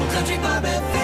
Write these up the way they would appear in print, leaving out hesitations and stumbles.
Country Bob FM.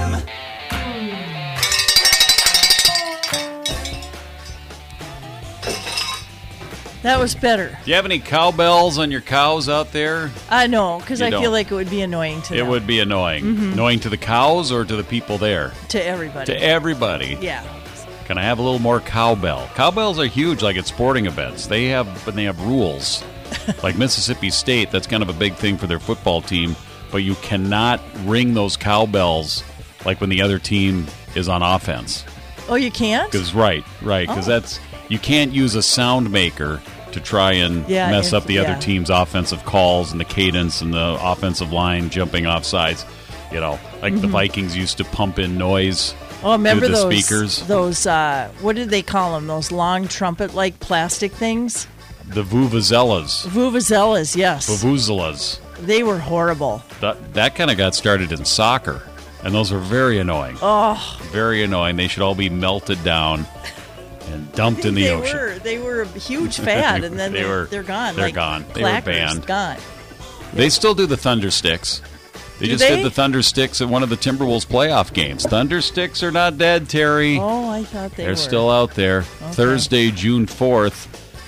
That was better. Do you have any cowbells on your cows out there? I know, because I don't. feel like it would be annoying to them. It would be annoying. Annoying to the cows or to the people there? To everybody. To everybody. Yeah. Can I have a little more cowbell? Cowbells are huge, like at sporting events. They have rules. Like Mississippi State, that's kind of a big thing for their football team. But you cannot ring those cowbells like when the other team is on offense. Oh, you can't? Right. Because that's you can't use a sound maker to try and mess up the other team's offensive calls and the cadence and the offensive line jumping off sides. You know, like the Vikings used to pump in noise. Oh, remember through the those speakers. Those what did they call them? Those long trumpet-like plastic things? The vuvuzelas. Vuvuzelas, yes. Vuvuzelas. They were horrible. That kind of got started in soccer, and those were very annoying. Oh, very annoying. They should all be melted down and dumped in the ocean. They were a huge fad, and then they're gone. They're like gone. They clackers, were banned. Gone. They still do the Thunder Sticks. They Do just they? did the Thunder Sticks at one of the Timberwolves playoff games. Thunder Sticks are not dead, Terry. Oh, I thought they were. They're still out there. Okay. Thursday, June 4th.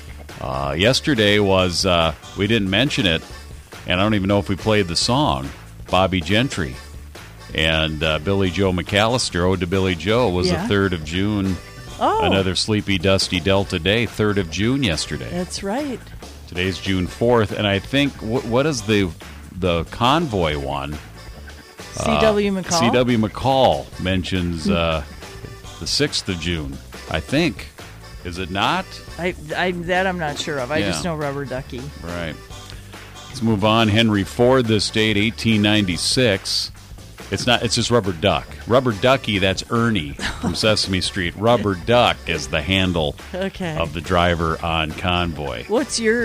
Yesterday was, we didn't mention it, and I don't even know if we played the song, Bobby Gentry. And Billy Joe McAllister, Ode to Billy Joe, was the 3rd of June. Oh. Another sleepy, dusty Delta day, 3rd of June yesterday. That's right. Today's June 4th, and I think, what is the convoy one? C.W. McCall? C.W. McCall mentions the 6th of June, I think. Is it not? That I'm not sure of. I just know Rubber Ducky. Right. Let's move on. Henry Ford, this date, 1896. It's not. It's just Rubber Duck. Rubber Ducky, that's Ernie from Sesame Street. Rubber Duck is the handle of the driver on Convoy. What's your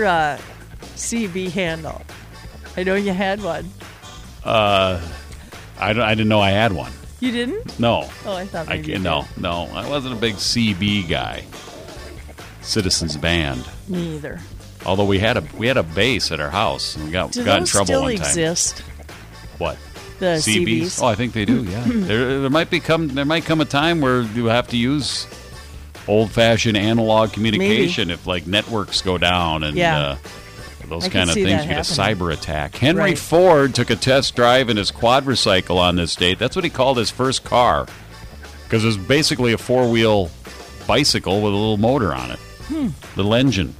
CB handle? I know you had one. I didn't know I had one. You didn't? No. Oh, I thought maybe you did. No. I wasn't a big CB guy. Citizens Band. Me either. Although we had a bass at our house, and we got in trouble still one time. exist? What? The CBs? Oh, I think they do. Yeah. there might come a time where you have to use old-fashioned analog communication if like networks go down and those kind of things. You get a cyber attack. Henry Ford took a test drive in his quadricycle on this date. That's what he called his first car, because it was basically a four-wheel bicycle with a little motor on it, little engine.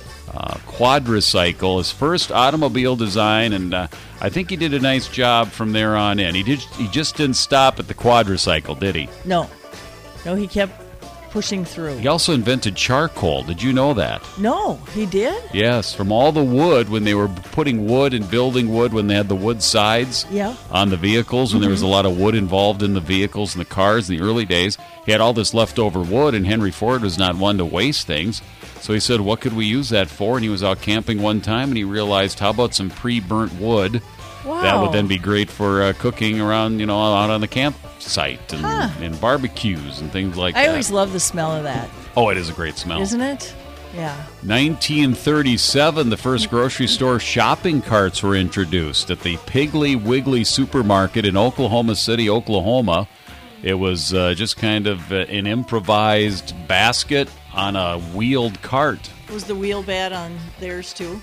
Quadricycle, his first automobile design, and I think he did a nice job from there on in. He just didn't stop at the quadricycle, did he? No, he kept pushing through. He also invented charcoal. Did you know that? No, he did? Yes, from all the wood, when they were putting wood and building wood, when they had the wood sides on the vehicles, when there was a lot of wood involved in the vehicles and the cars in the early days, he had all this leftover wood, and Henry Ford was not one to waste things. So he said, what could we use that for? And he was out camping one time, and he realized, how about some pre-burnt wood? Wow. That would then be great for cooking around, out on the campsite and barbecues and things like that. I always love the smell of that. Oh, it is a great smell. Isn't it? Yeah. 1937, the first grocery store shopping carts were introduced at the Piggly Wiggly supermarket in Oklahoma City, Oklahoma. It was just kind of an improvised basket on a wheeled cart. Was the wheel bad on theirs too?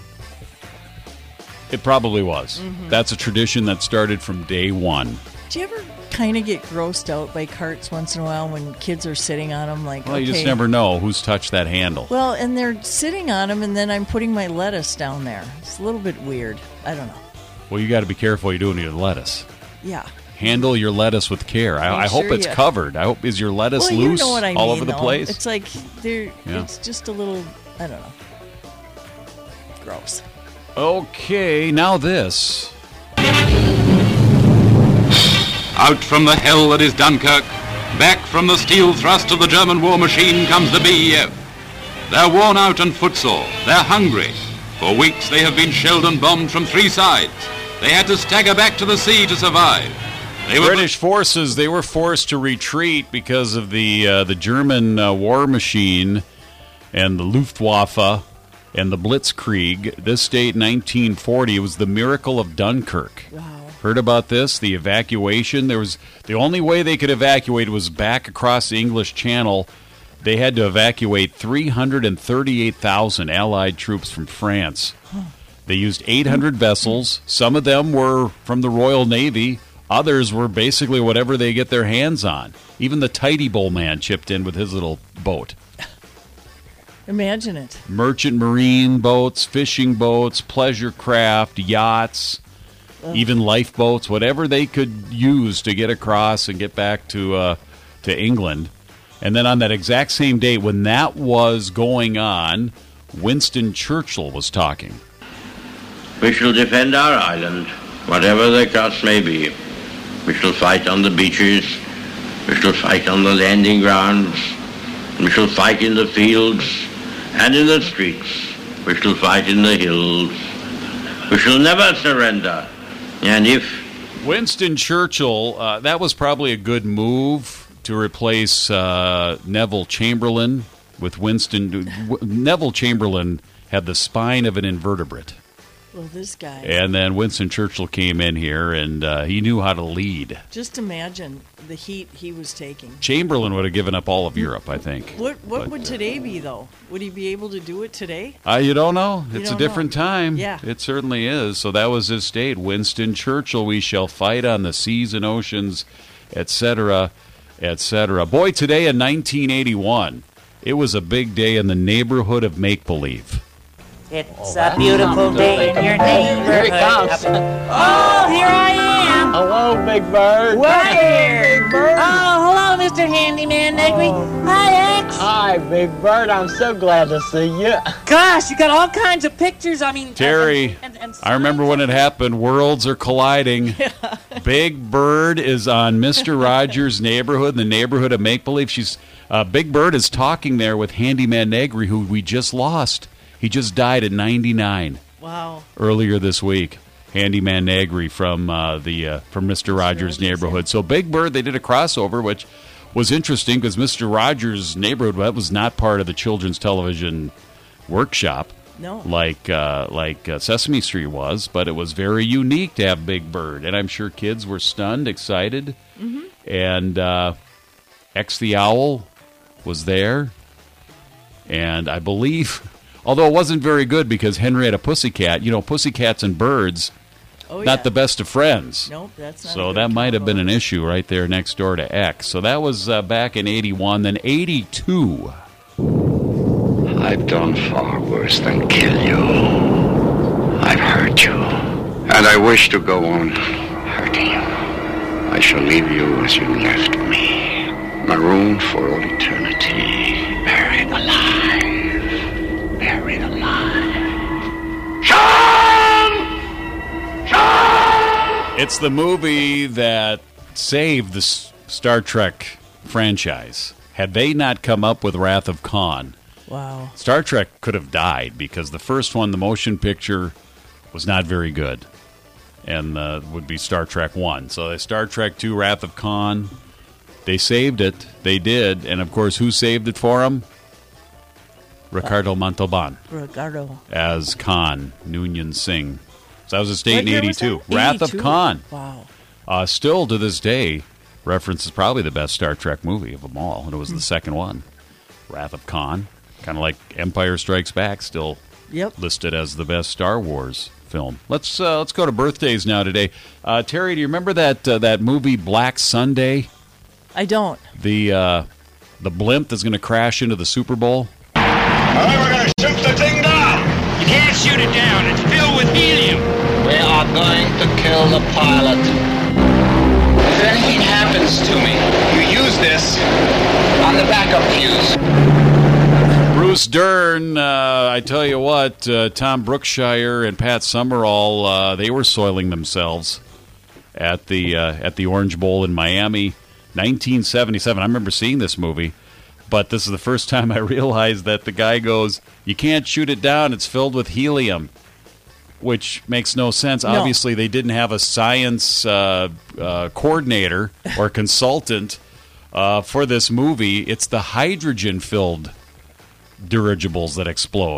It probably was. That's a tradition that started from day one. Do you ever kind of get grossed out by carts once in a while when kids are sitting on them? Well, you just never know who's touched that handle. Well, and they're sitting on them, and then I'm putting my lettuce down there. It's a little bit weird. I don't know. Well, you got to be careful what you're doing with your lettuce. Yeah. Handle your lettuce with care. I hope it's covered. I hope, is your lettuce loose all over the place? It's like it's just a little, I don't know, gross. Okay, now this. Out from the hell that is Dunkirk, back from the steel thrust of the German war machine comes the BEF. They're worn out and footsore. They're hungry. For weeks they have been shelled and bombed from three sides. They had to stagger back to the sea to survive. British forces, they were forced to retreat because of the German war machine and the Luftwaffe and the Blitzkrieg. This date, 1940, it was the miracle of Dunkirk. Wow. Heard about this? The evacuation. The only way they could evacuate was back across the English Channel. They had to evacuate 338,000 Allied troops from France. They used 800 vessels. Some of them were from the Royal Navy. Others were basically whatever they get their hands on. Even the Tidy Bowl man chipped in with his little boat. Imagine it. Merchant marine boats, fishing boats, pleasure craft, yachts, even lifeboats, whatever they could use to get across and get back to England. And then on that exact same date, when that was going on, Winston Churchill was talking. We shall defend our island, whatever the cost may be. We shall fight on the beaches. We shall fight on the landing grounds. We shall fight in the fields and in the streets. We shall fight in the hills. We shall never surrender. And if... Winston Churchill, that was probably a good move to replace Neville Chamberlain with Winston. Neville Chamberlain had the spine of an invertebrate. Well, this guy. And then Winston Churchill came in here, and he knew how to lead. Just imagine the heat he was taking. Chamberlain would have given up all of Europe, I think. What would today be, though? Would he be able to do it today? You don't know. It's a different time. Yeah. It certainly is. So that was his state. Winston Churchill, we shall fight on the seas and oceans, etc., etc. Boy, today in 1981, it was a big day in the neighborhood of make-believe. It's a beautiful day in your neighborhood. Here he comes. Oh, here I am. Hello, Big Bird. Where? Big Bird. Oh, hello, Mr. Handyman Negri. Hi, X. Hi, Big Bird. I'm so glad to see you. Gosh, you got all kinds of pictures. I mean, Terry, and I remember when it happened. Worlds are colliding. Big Bird is on Mr. Rogers' neighborhood, the neighborhood of make-believe. Big Bird is talking there with Handyman Negri, who we just lost. He just died at 99. Wow. Earlier this week. Handyman Negri from Mr. Rogers' neighborhood. So Big Bird, they did a crossover, which was interesting because Mr. Rogers' neighborhood, that was not part of the children's television workshop. No. Like Sesame Street was, but it was very unique to have Big Bird. And I'm sure kids were stunned, excited. Mm-hmm. And X the Owl was there. And I believe... Although it wasn't very good because Henrietta Pussycat, pussycats and birds, not the best of friends. Nope, that's not. So that might have been an issue right there next door to X. So that was back in 81. Then 82. I've done far worse than kill you. I've hurt you. And I wish to go on hurting you. I shall leave you as you left me. Marooned for all eternity. Buried alive. Buried alive. Sean! It's the movie that saved the Star Trek franchise. Had they not come up with Wrath of Khan, wow, Star Trek could have died because the first one, the motion picture, was not very good, and would be Star Trek 1. So Star Trek 2, Wrath of Khan, they saved it. They did, and of course, who saved it for them? Ricardo Montalban. Ricardo. As Khan, Noonien Singh. So that was his date in 82. Was Wrath of Khan. Wow. Still to this day, references probably the best Star Trek movie of them all, and it was the second one. Wrath of Khan. Kind of like Empire Strikes Back, still listed as the best Star Wars film. Let's go to birthdays now today. Terry, do you remember that movie Black Sunday? I don't. The blimp that's going to crash into the Super Bowl? All right, we're going to shoot the thing down. You can't shoot it down. It's filled with helium. We are going to kill the pilot. If anything happens to me, you use this on the backup fuse. Bruce Dern, I tell you what, Tom Brookshire and Pat Summerall, they were soiling themselves at the Orange Bowl in Miami, 1977. I remember seeing this movie. But this is the first time I realized that the guy goes, you can't shoot it down, it's filled with helium, which makes no sense. No. Obviously, they didn't have a science coordinator or consultant for this movie. It's the hydrogen-filled dirigibles that explode.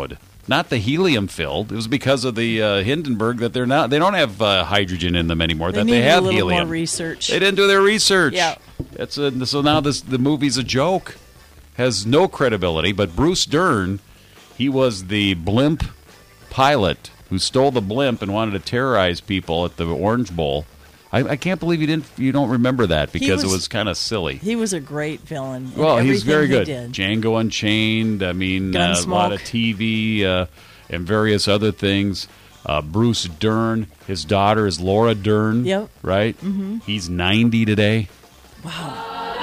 not the helium-filled. It was because of the Hindenburg that they don't have hydrogen in them anymore. They have a little helium. More research. They didn't do their research. Yeah. So now the movie's a joke. Has no credibility. But Bruce Dern, he was the blimp pilot who stole the blimp and wanted to terrorize people at the Orange Bowl. I can't believe you don't remember that because it was kind of silly. He was a great villain. Well, he's very good. Did. Django Unchained. I mean, a lot of TV and various other things. Bruce Dern. His daughter is Laura Dern. Yep. Right? Mm-hmm. He's 90 today. Wow.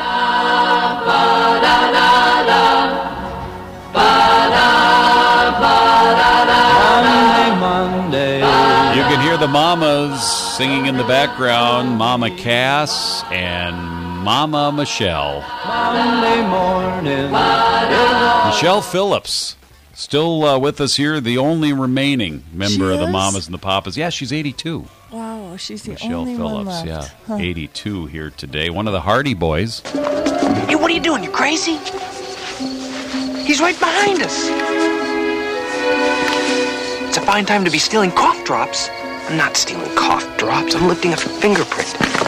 Monday. You can hear the mamas singing in the background. Mama Cass and Mama Michelle. Monday morning. Michelle Phillips. Still with us here, the only remaining member of the Mamas and the Papas. Yeah, she's 82. Wow, she's the Michelle only Phillips, one left. yeah. 82 here today. One of the Hardy Boys. Hey, what are you doing? You crazy? He's right behind us. It's a fine time to be stealing cough drops. I'm not stealing cough drops. I'm lifting a fingerprint.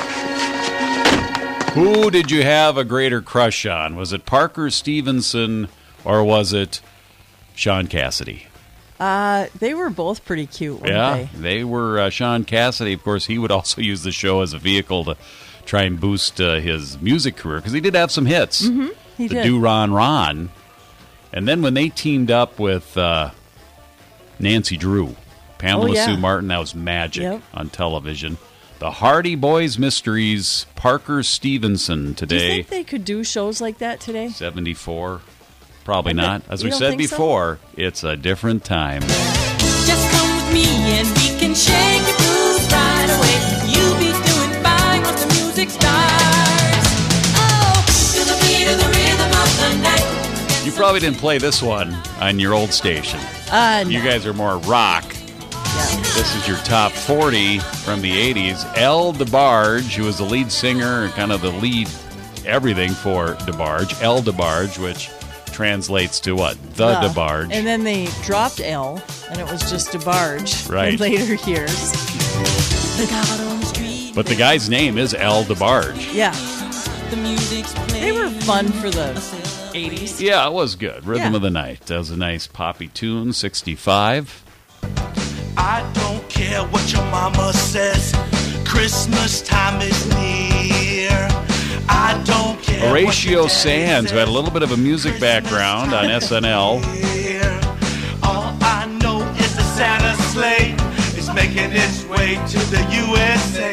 Who did you have a greater crush on? Was it Parker Stevenson or was it Sean Cassidy? They were both pretty cute, weren't they were. Sean Cassidy, of course, he would also use the show as a vehicle to try and boost his music career because he did have some hits. Mm-hmm, he did. Do Ron Ron. And then when they teamed up with Nancy Drew, Pamela Sue Martin, that was magic on television. The Hardy Boys Mysteries, Parker Stevenson today. Do you think they could do shows like that today? 74. Probably not. As we said before, it's a different time. Just come with me and we can shake your blues right away. You'll be doing fine once the music starts. Oh, to the beat of the rhythm of the night. You probably didn't play this one on your old station. No. You guys are more rock. Yeah. This is your top 40 from the 80s. El DeBarge, who was the lead singer and kind of the lead everything for DeBarge. El DeBarge, which translates to what? The DeBarge. And then they dropped L, and it was just DeBarge in later years. But the guy's name is El DeBarge. Yeah. They were fun for the 80s. Yeah, it was good. Rhythm of the Night. That was a nice poppy tune, 65. I don't care what your mama says. Christmas time is near. I don't care. Horatio Sands, who had a little bit of a music background on SNL. All I know is the Santa sleigh is making its way to the USA.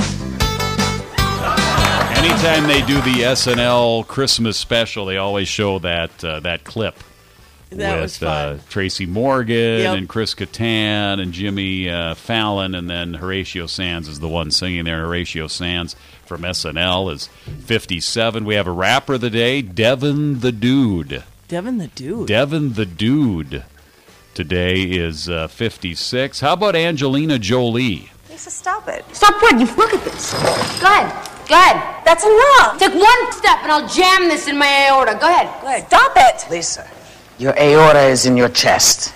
Anytime they do the SNL Christmas special, they always show that clip. That was fun. Tracy Morgan and Chris Kattan and Jimmy Fallon, and then Horatio Sands is the one singing there. Horatio Sands from SNL is 57. We have a rapper of the day, Devin the Dude. Devin the Dude. Devin the Dude today is 56. How about Angelina Jolie? Lisa, stop it. Stop what? You look at this. Go ahead. Go ahead. That's enough. Take one step and I'll jam this in my aorta. Go ahead. Go ahead. Stop it. Lisa, your aorta is in your chest.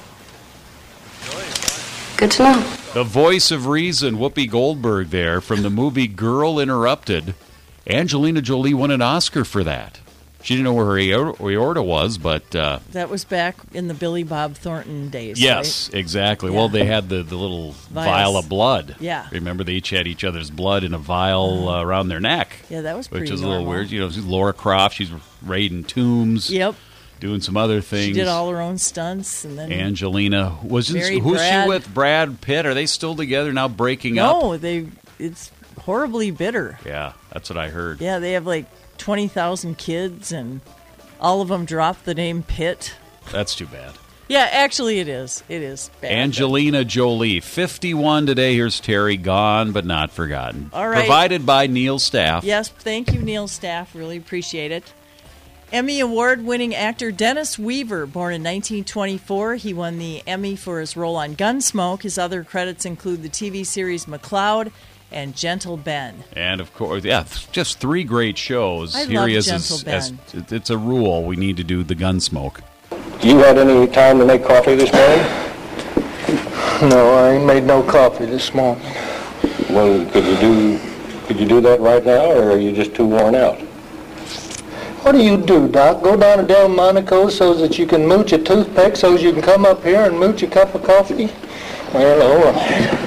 Good to know. The voice of reason, Whoopi Goldberg there from the movie Girl Interrupted. Angelina Jolie won an Oscar for that. She didn't know where her aorta was, but... that was back in the Billy Bob Thornton days, yes, right? Exactly. Yeah. Well, they had the little vial of blood. Yeah. Remember, they each had each other's blood in a vial around their neck. Yeah, that was pretty Which was normal. a little weird. You know, Laura Croft, she's raiding tombs. Yep. Doing some other things. She did all her own stunts. And then Angelina. Who's she Brad. with? Brad Pitt? Are they still together now, breaking up? No, it's horribly bitter. Yeah, that's what I heard. Yeah, they have like 20,000 kids, and all of them drop the name Pitt. That's too bad. Yeah, actually it is. It is bad. Angelina Jolie, 51 today. Here's Terry, Gone But Not Forgotten. All right. Provided by Neil Staff. Yes, thank you, Neil Staff. Really appreciate it. Emmy Award-winning actor Dennis Weaver, born in 1924. He won the Emmy for his role on Gunsmoke. His other credits include the TV series McCloud and Gentle Ben. And, of course, just three great shows. I Here love he is Gentle Ben. it's a rule. We need to do the Gunsmoke. You had any time to make coffee this morning? No, I ain't made no coffee this morning. Well, could you do that right now, or are you just too worn out? What do you do, Doc? Go down to Delmonico's so that you can mooch a toothpick so you can come up here and mooch a cup of coffee? Well, all right.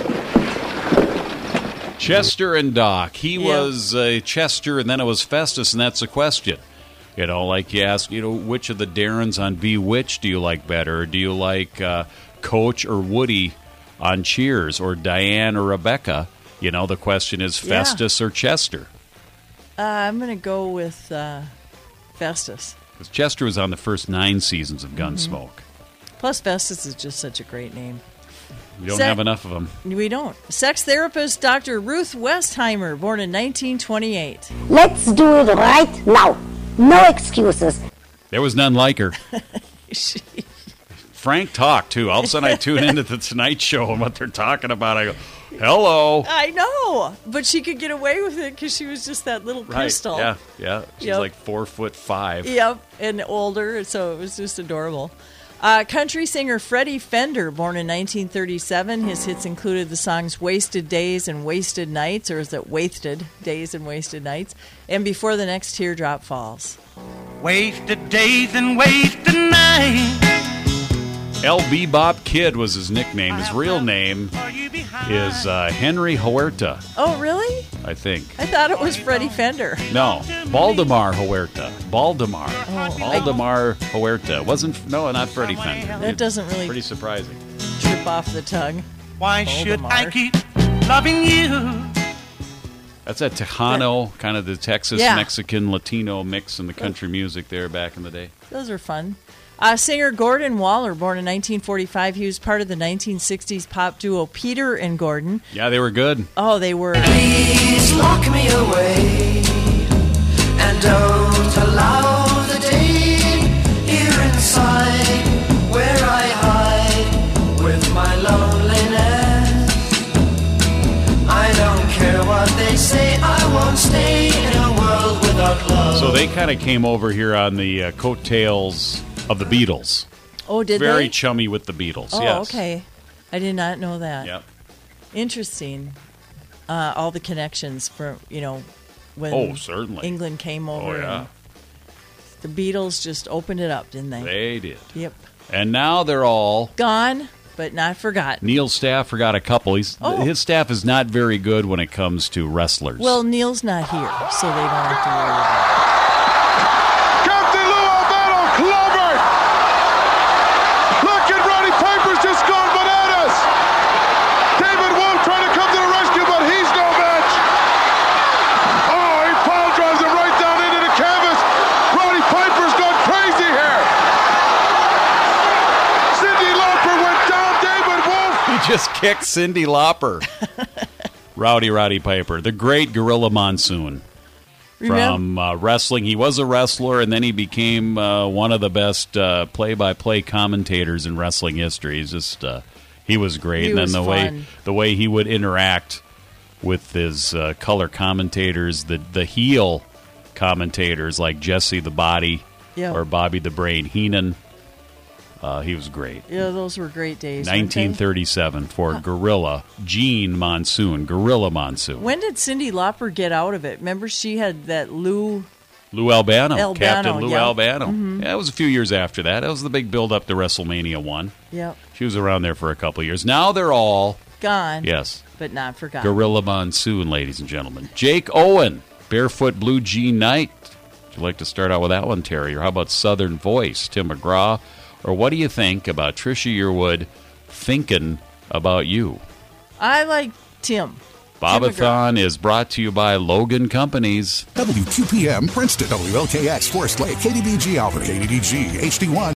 Chester and Doc. He was Chester, and then it was Festus, and that's the question. You know, like you ask, which of the Darrens on Bewitched do you like better? Or do you like Coach or Woody on Cheers, or Diane or Rebecca? You know, the question is Festus or Chester. I'm going to go with Festus. Because Chester was on the first 9 seasons of Gunsmoke. Plus, Festus is just such a great name. We don't have enough of them. We don't. Sex therapist Dr. Ruth Westheimer, born in 1928. Let's do it right now. No excuses. There was none like her. Frank talked, too. All of a sudden, I tune into the Tonight Show and what they're talking about. I go, hello. I know. But she could get away with it because she was just that little pistol. Yeah. She's like 4'5". Yep, and older, so it was just adorable. Country singer Freddie Fender, born in 1937. His hits included the songs Wasted Days and Wasted Nights, or is it Wasted Days and Wasted Nights? And Before the Next Teardrop Falls. Wasted days and wasted nights. L.B. Bob Kid was his nickname. His real name is Henry Huerta. Oh, really? I think. I thought it was Freddie Fender. No, Baldemar Huerta. Baldemar Huerta. Not Freddie Fender. That doesn't really pretty surprising. Trip off the tongue. Why should I keep loving you? That's a Tejano, kind of the Texas, Mexican, Latino mix in the country music there back in the day. Those are fun. Singer Gordon Waller, born in 1945. He was part of the 1960s pop duo Peter and Gordon. Yeah, they were good. Oh, they were. Please lock me away and don't allow the day here inside where I hide with my loneliness. I don't care what they say, I won't stay in a world without love. So they kind of came over here on the coattails of the Beatles. Oh, did Very they? chummy with the Beatles, Oh, yes. okay. I did not know that. Yep. Interesting. All the connections for, when certainly. England came over. Oh, yeah. The Beatles just opened it up, didn't they? They did. Yep. And now they're all gone, but not forgotten. Neil's staff forgot a couple. His staff is not very good when it comes to wrestlers. Well, Neil's not here, so they don't have to worry about it. Clobbered! Look at Roddy Piper's just gone bananas! David Wolf trying to come to the rescue, but he's no match! Oh, he pile drives him right down into the canvas! Roddy Piper's gone crazy here! Cyndi Lauper went down David Wolf! He just kicked Cyndi Lauper. Roddy Piper, the great Gorilla Monsoon. From wrestling. He was a wrestler, and then he became one of the best play-by-play commentators in wrestling history. He was great. And then the way he would interact with his color commentators, the heel commentators like Jesse the Body or Bobby the Brain Heenan. He was great. Yeah, those were great days. 1937 for Gorilla Monsoon. When did Cyndi Lauper get out of it? Remember, she had that Lou Albano, Captain Lou Albano. Mm-hmm. Yeah, it was a few years after that. That was the big build-up to WrestleMania 1. Yep. She was around there for a couple of years. Now they're all gone. Yes. But not forgotten. Gorilla Monsoon, ladies and gentlemen. Jake Owen, Barefoot Blue Jean Knight. Would you like to start out with that one, Terry? Or how about Southern Voice, Tim McGraw? Or what do you think about Trisha Yearwood thinking about you? I like Tim. Bobathon is brought to you by Logan Companies. WQPM, Princeton, WLKX, Forest Lake, KDBG, Albany, KDDG, HD1.